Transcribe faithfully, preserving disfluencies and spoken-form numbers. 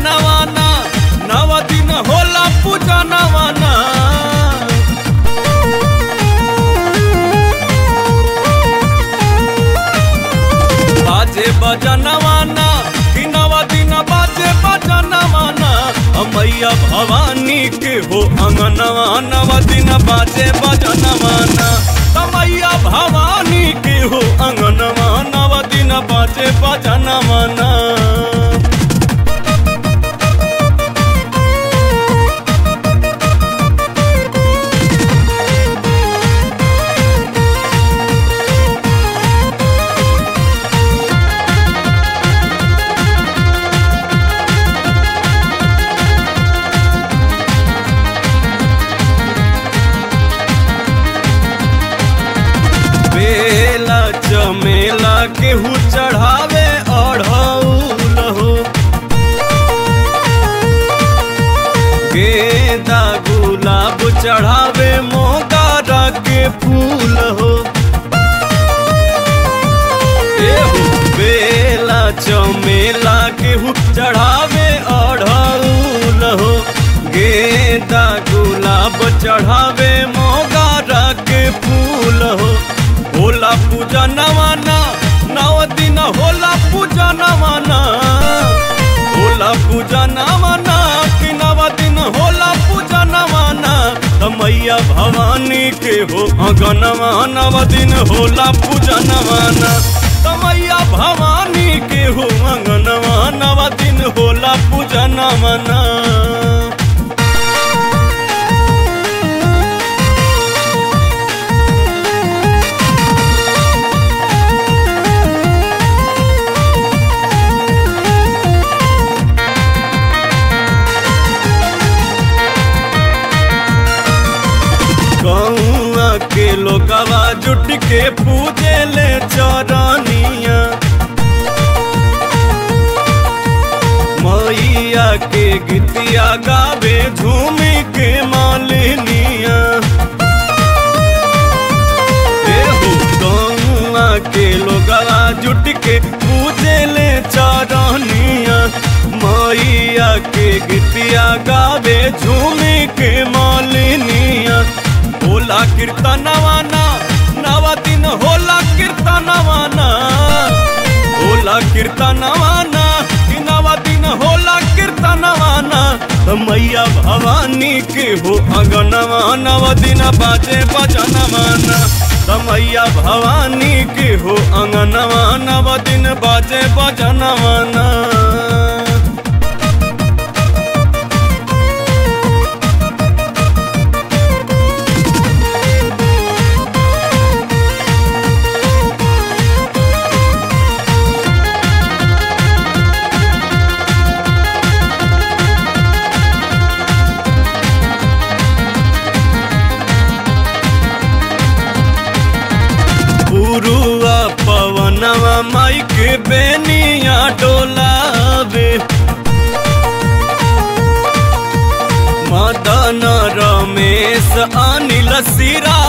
भजनवाना नव दिन होला पूजनवाना। बाजे भजनवाना कि नव दिन बाजे भजनवाना। मैया भवानी के हो अंगनवा नव दिन बाजे भजनवाना। मैया भवानी के हो अंगनवा नव दिन बाजे भजनवाना। बेला चमेला केहू चढ़ावे अढ़ौल हो। गेंदा गुलाब चढ़ावे मोगरा के फूल हो। बेला चमेला केहू चढ़ावे अढ़ौल हो। गेंदा गुलाब चढ़ावे मोगरा के फूल हो। होला पूजा नवाना नव दिन होला पूजा नवाना। होला पूजा नवाना कि नव दिन होला पूजा नवाना। मैया भवानी के हो अंगनवा नव दिन होला पूजा नवाना। मैया भवानी के हो अंगनवा नव दिन होला पूजा नवाना। गौआ के लोगवा जुट के पूजे ले चरनिया। मैया के गीतिया गावे झूमी के मालिनिया। गौआ के लोगवा जुट के पूजे ले चरनिया। मैया के गीतिया गावे झूमी के मालिनिया। होला कीर्तनवाना नव दिन होला कीर्तनवाना। होला कीर्तनवाना कि नव दिन होला कीर्तनवाना। मैया भवानी के हो अंगनवा नव दिन बाजे भजनवाना। मैया भवानी के हो अंगनवा नव दिन बाजे भजनवाना। पुरुआ पवनवा माई के बेनिया डोलावे। मदन रमेश अनिल सिरा